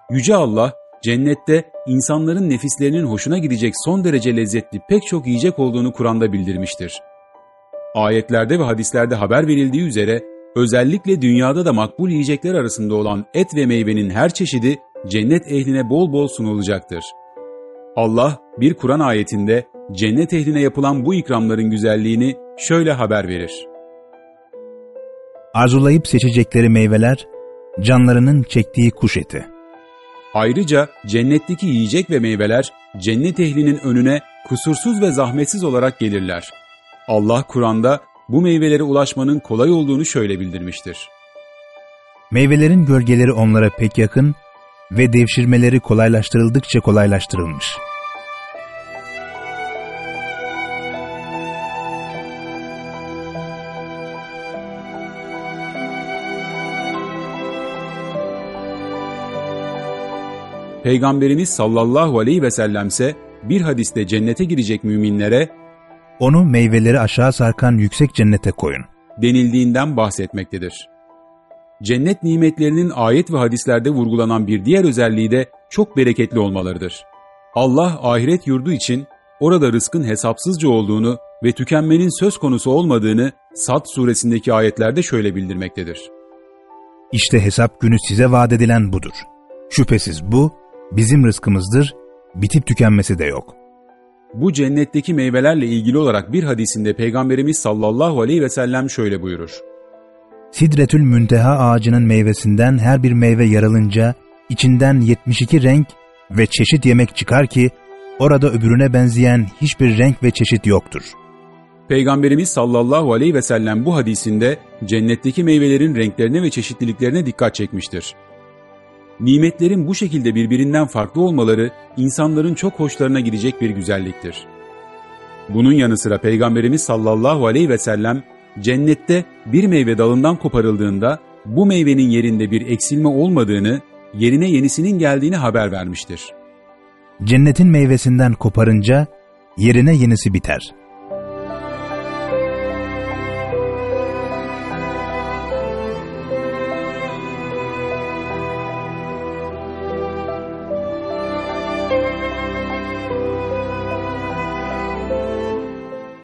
Yüce Allah, cennette insanların nefislerinin hoşuna gidecek son derece lezzetli pek çok yiyecek olduğunu Kur'an'da bildirmiştir. Ayetlerde ve hadislerde haber verildiği üzere, özellikle dünyada da makbul yiyecekler arasında olan et ve meyvenin her çeşidi cennet ehline bol bol sunulacaktır. Allah bir Kur'an ayetinde cennet ehline yapılan bu ikramların güzelliğini şöyle haber verir. Arzulayıp seçecekleri meyveler, canlarının çektiği kuş eti. Ayrıca cennetteki yiyecek ve meyveler cennet ehlinin önüne kusursuz ve zahmetsiz olarak gelirler. Allah Kur'an'da bu meyvelere ulaşmanın kolay olduğunu şöyle bildirmiştir. Meyvelerin gölgeleri onlara pek yakın ve devşirmeleri kolaylaştırıldıkça kolaylaştırılmış. Peygamberimiz sallallahu aleyhi ve sellemse bir hadiste cennete girecek müminlere onu meyveleri aşağı sarkan yüksek cennete koyun denildiğinden bahsetmektedir. Cennet nimetlerinin ayet ve hadislerde vurgulanan bir diğer özelliği de çok bereketli olmalarıdır. Allah ahiret yurdu için orada rızkın hesapsızca olduğunu ve tükenmenin söz konusu olmadığını Sad suresindeki ayetlerde şöyle bildirmektedir. İşte hesap günü size vaat edilen budur. Şüphesiz bu bizim rızkımızdır, bitip tükenmesi de yok. Bu cennetteki meyvelerle ilgili olarak bir hadisinde Peygamberimiz sallallahu aleyhi ve sellem şöyle buyurur. Sidretül Münteha ağacının meyvesinden her bir meyve yarılınca içinden 72 renk ve çeşit yemek çıkar ki orada öbürüne benzeyen hiçbir renk ve çeşit yoktur. Peygamberimiz sallallahu aleyhi ve sellem bu hadisinde cennetteki meyvelerin renklerine ve çeşitliliklerine dikkat çekmiştir. Nimetlerin bu şekilde birbirinden farklı olmaları insanların çok hoşlarına gidecek bir güzelliktir. Bunun yanı sıra Peygamberimiz sallallahu aleyhi ve sellem cennette bir meyve dalından koparıldığında bu meyvenin yerinde bir eksilme olmadığını, yerine yenisinin geldiğini haber vermiştir. Cennetin meyvesinden koparınca yerine yenisi biter.